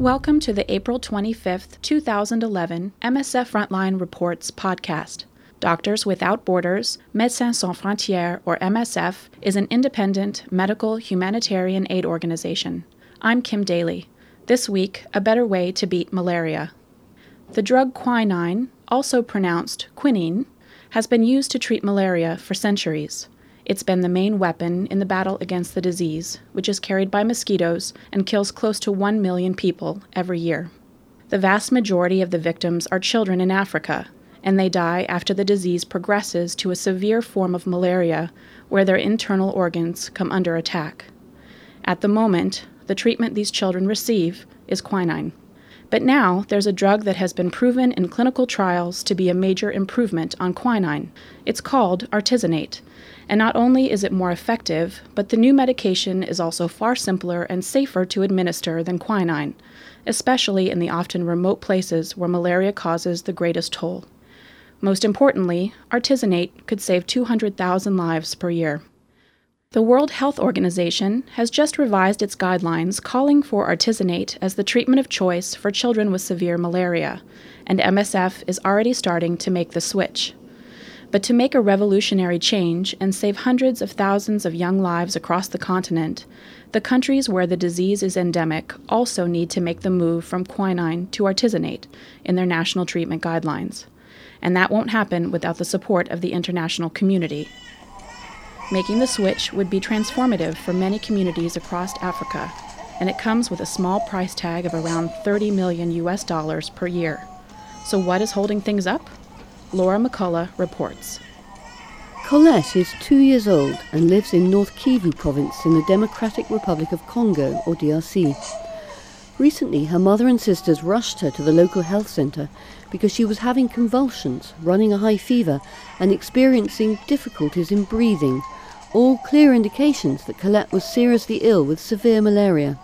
Welcome to the April 25th, 2011 MSF Frontline Reports podcast. Doctors Without Borders, Médecins Sans Frontières, or MSF, is an independent medical humanitarian aid organization. I'm Kim Daly. This week, a better way to beat malaria. The drug quinine, also pronounced quinine, has been used to treat malaria for centuries. It's been the main weapon in the battle against the disease, which is carried by mosquitoes and kills close to 1 million people every year. The vast majority of the victims are children in Africa, and they die after the disease progresses to a severe form of malaria where their internal organs come under attack. At the moment, the treatment these children receive is quinine. But now there's a drug that has been proven in clinical trials to be a major improvement on quinine. It's called artesunate. And not only is it more effective, but the new medication is also far simpler and safer to administer than quinine, especially in the often remote places where malaria causes the greatest toll. Most importantly, artesunate could save 200,000 lives per year. The World Health Organization has just revised its guidelines calling for artesunate as the treatment of choice for children with severe malaria, and MSF is already starting to make the switch. But to make a revolutionary change and save hundreds of thousands of young lives across the continent, the countries where the disease is endemic also need to make the move from quinine to artesunate in their national treatment guidelines. And that won't happen without the support of the international community. Making the switch would be transformative for many communities across Africa, and it comes with a small price tag of around $30 million per year. So what is holding things up? Laura McCullough reports. Colette is 2 years old and lives in North Kivu province in the Democratic Republic of Congo, or DRC. Recently, her mother and sisters rushed her to the local health centre because she was having convulsions, running a high fever, and experiencing difficulties in breathing, all clear indications that Colette was seriously ill with severe malaria.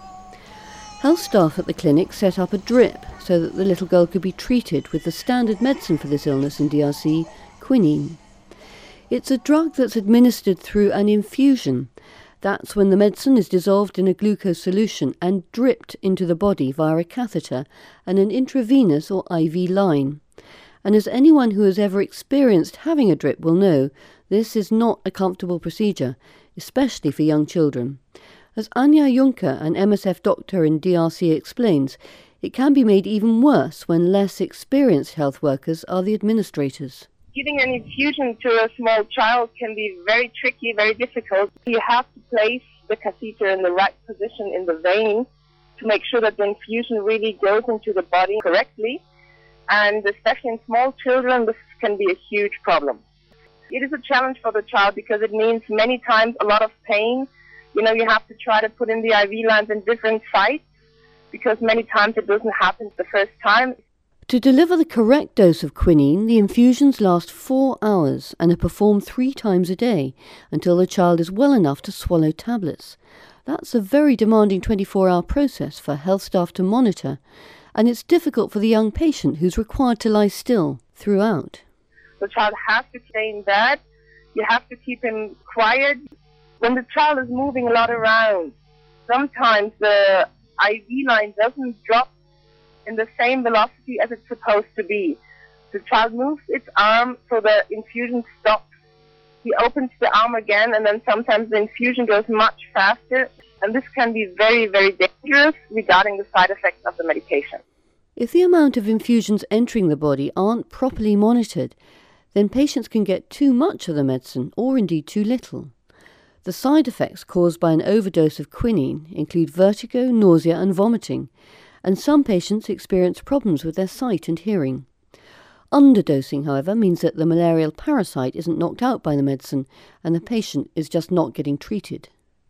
Health staff at the clinic set up a drip so that the little girl could be treated with the standard medicine for this illness in DRC, quinine. It's a drug that's administered through an infusion. That's when the medicine is dissolved in a glucose solution and dripped into the body via a catheter and an intravenous or IV line. And as anyone who has ever experienced having a drip will know, this is not a comfortable procedure, especially for young children. As Anya Juncker, an MSF doctor in DRC, explains, it can be made even worse when less experienced health workers are the administrators. Giving an infusion to a small child can be very tricky, very difficult. You have to place the catheter in the right position in the vein to make sure that the infusion really goes into the body correctly. And especially in small children, this can be a huge problem. It is a challenge for the child because it means many times a lot of pain. You have to try to put in the IV lines in different sites because many times it doesn't happen the first time. To deliver the correct dose of quinine, the infusions last 4 hours and are performed 3 times a day until the child is well enough to swallow tablets. That's a very demanding 24-hour process for health staff to monitor, and it's difficult for the young patient who's required to lie still throughout. The child has to stay in bed. You have to keep him quiet. When the child is moving a lot around, sometimes the IV line doesn't drop in the same velocity as it's supposed to be. The child moves its arm so the infusion stops. He opens the arm again, and then sometimes the infusion goes much faster, and this can be very, very dangerous regarding the side effects of the medication. If the amount of infusions entering the body aren't properly monitored, then patients can get too much of the medicine, or indeed too little. The side effects caused by an overdose of quinine include vertigo, nausea and vomiting, and some patients experience problems with their sight and hearing. Underdosing, however, means that the malarial parasite isn't knocked out by the medicine and the patient is just not getting treated.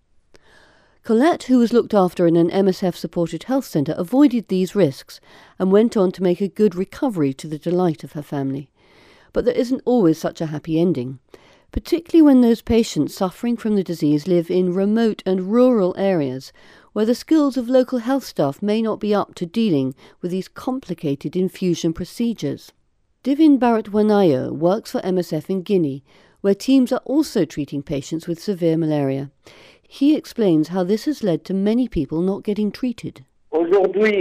Colette, who was looked after in an MSF-supported health centre, avoided these risks and went on to make a good recovery to the delight of her family. But there isn't always such a happy ending, particularly when those patients suffering from the disease live in remote and rural areas where the skills of local health staff may not be up to dealing with these complicated infusion procedures. Divin Bharatwanayo works for MSF in Guinea, where teams are also treating patients with severe malaria. He explains how this has led to many people not getting treated. Aujourd'hui,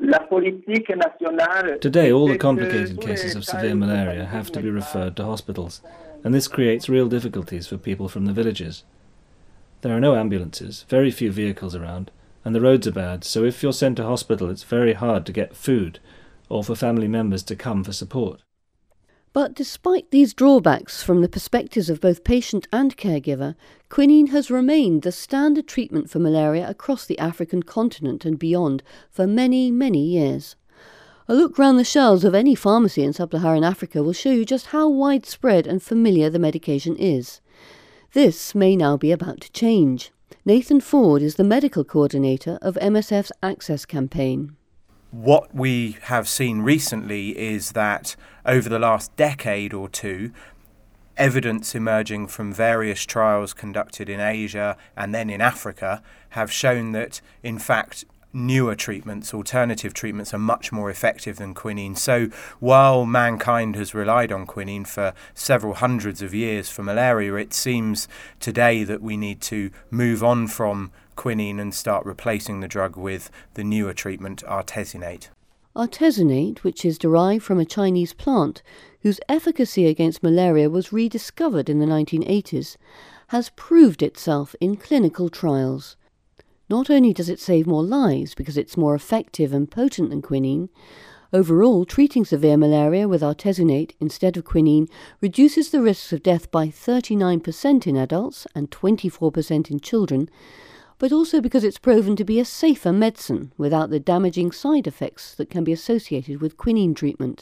Today, all the complicated cases of severe malaria have to be referred to hospitals, and this creates real difficulties for people from the villages. There are no ambulances, very few vehicles around, and the roads are bad, so if you're sent to hospital it's very hard to get food or for family members to come for support. But despite these drawbacks from the perspectives of both patient and caregiver, quinine has remained the standard treatment for malaria across the African continent and beyond for many, many years. A look round the shelves of any pharmacy in sub-Saharan Africa will show you just how widespread and familiar the medication is. This may now be about to change. Nathan Ford is the medical coordinator of MSF's Access campaign. What we have seen recently is that over the last decade or two, evidence emerging from various trials conducted in Asia and then in Africa have shown that, in fact, newer treatments, alternative treatments, are much more effective than quinine. So while mankind has relied on quinine for several hundreds of years for malaria, it seems today that we need to move on from quinine and start replacing the drug with the newer treatment, artesunate. Artesunate, which is derived from a Chinese plant whose efficacy against malaria was rediscovered in the 1980s, has proved itself in clinical trials. Not only does it save more lives because it's more effective and potent than quinine, overall treating severe malaria with artesunate instead of quinine reduces the risks of death by 39% in adults and 24% in children, but also because it's proven to be a safer medicine without the damaging side effects that can be associated with quinine treatment.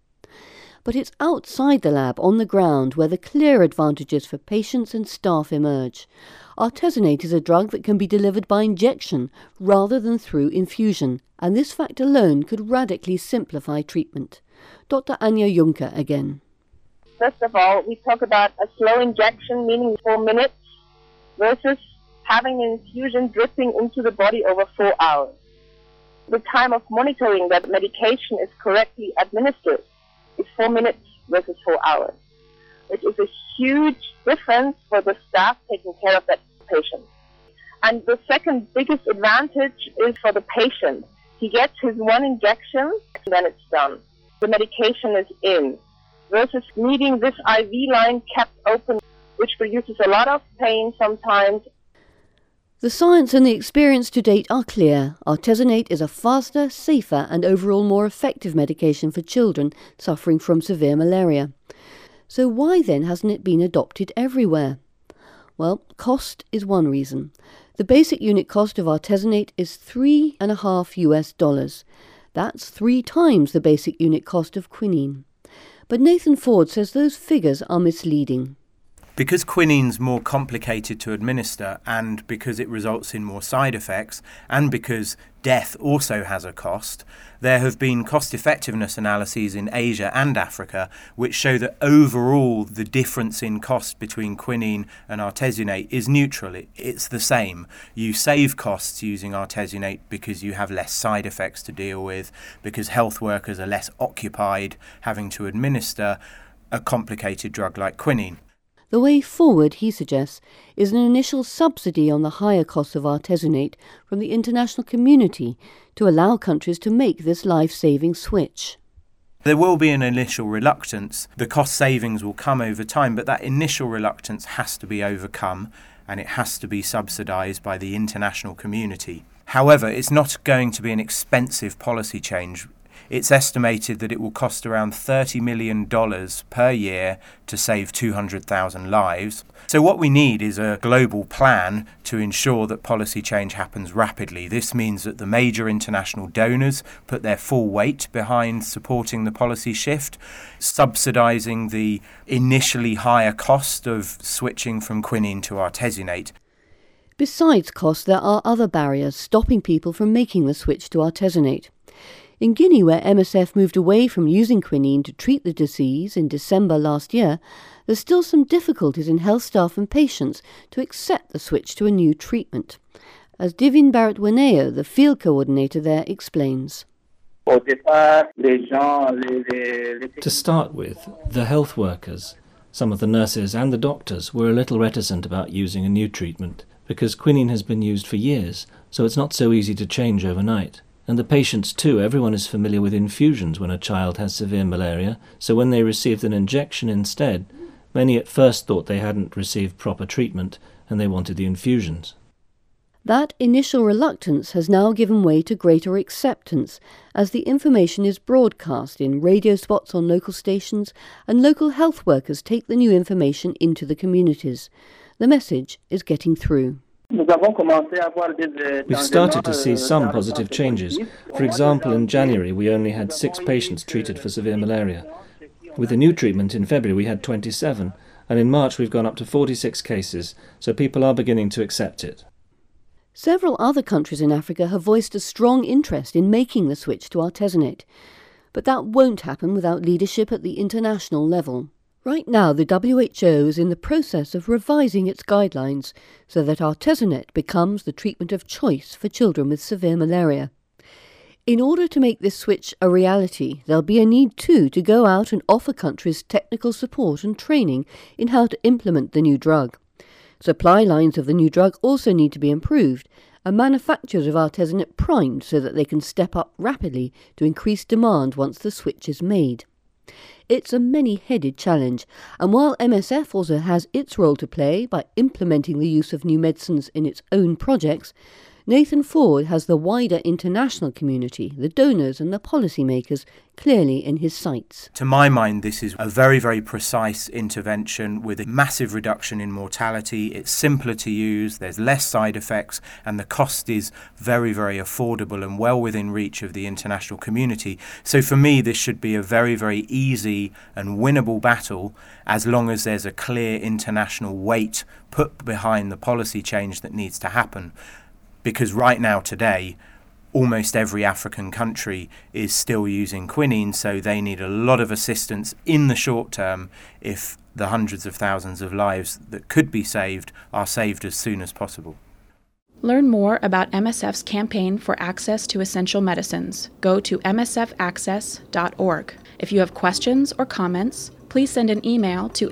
But it's outside the lab, on the ground, where the clear advantages for patients and staff emerge. Artesunate is a drug that can be delivered by injection rather than through infusion, and this fact alone could radically simplify treatment. Dr. Anja Juncker again. First of all, we talk about a slow injection, meaning 4 minutes, versus having an infusion dripping into the body over 4 hours. The time of monitoring that medication is correctly administered is 4 minutes versus 4 hours, which is a huge difference for the staff taking care of that patient. And the second biggest advantage is for the patient. He gets his one injection, and then it's done. The medication is in, versus needing this IV line kept open, which produces a lot of pain sometimes. The science and the experience to date are clear. Artesunate is a faster, safer and overall more effective medication for children suffering from severe malaria. So why then hasn't it been adopted everywhere? Well, cost is one reason. The basic unit cost of artesunate is $3.50. That's 3 times the basic unit cost of quinine. But Nathan Ford says those figures are misleading. Because quinine's more complicated to administer, and because it results in more side effects, and because death also has a cost, there have been cost-effectiveness analyses in Asia and Africa which show that overall the difference in cost between quinine and artesunate is neutral. It's the same. You save costs using artesunate because you have less side effects to deal with, because health workers are less occupied having to administer a complicated drug like quinine. The way forward, he suggests, is an initial subsidy on the higher costs of artesunate from the international community to allow countries to make this life-saving switch. There will be an initial reluctance. The cost savings will come over time, but that initial reluctance has to be overcome and it has to be subsidised by the international community. However, it's not going to be an expensive policy change. It's estimated that it will cost around $30 million per year to save 200,000 lives. So what we need is a global plan to ensure that policy change happens rapidly. This means that the major international donors put their full weight behind supporting the policy shift, subsidising the initially higher cost of switching from quinine to artesunate. Besides cost, there are other barriers stopping people from making the switch to artesunate. In Guinea, where MSF moved away from using quinine to treat the disease in December last year, there's still some difficulties in health staff and patients to accept the switch to a new treatment. As Divine Barrett-Weneo, the field coordinator there, explains. To start with, the health workers, some of the nurses and the doctors were a little reticent about using a new treatment because quinine has been used for years, so it's not so easy to change overnight. And the patients too, everyone is familiar with infusions when a child has severe malaria, so when they received an injection instead, many at first thought they hadn't received proper treatment and they wanted the infusions. That initial reluctance has now given way to greater acceptance as the information is broadcast in radio spots on local stations and local health workers take the new information into the communities. The message is getting through. We've started to see some positive changes. For example, in January we only had 6 patients treated for severe malaria. With the new treatment in February we had 27, and in March we've gone up to 46 cases, so people are beginning to accept it. Several other countries in Africa have voiced a strong interest in making the switch to artesunate, but that won't happen without leadership at the international level. Right now, the WHO is in the process of revising its guidelines so that artesunate becomes the treatment of choice for children with severe malaria. In order to make this switch a reality, there'll be a need too to go out and offer countries technical support and training in how to implement the new drug. Supply lines of the new drug also need to be improved, and manufacturers of artesunate primed so that they can step up rapidly to increase demand once the switch is made. It's a many-headed challenge, and while MSF also has its role to play by implementing the use of new medicines in its own projects, Nathan Ford has the wider international community, the donors and the policymakers, clearly in his sights. To my mind, this is a very, very precise intervention with a massive reduction in mortality. It's simpler to use, there's less side effects, and the cost is very, very affordable and well within reach of the international community. So for me, this should be a very, very easy and winnable battle as long as there's a clear international weight put behind the policy change that needs to happen. Because right now, today, almost every African country is still using quinine, so they need a lot of assistance in the short term if the hundreds of thousands of lives that could be saved are saved as soon as possible. Learn more about MSF's campaign for access to essential medicines. Go to msfaccess.org. If you have questions or comments, please send an email to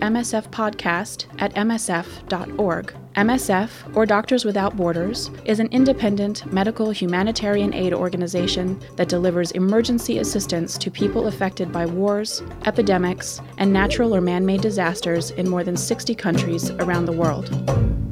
msfpodcast@msf.org. MSF, or Doctors Without Borders, is an independent medical humanitarian aid organization that delivers emergency assistance to people affected by wars, epidemics, and natural or man-made disasters in more than 60 countries around the world.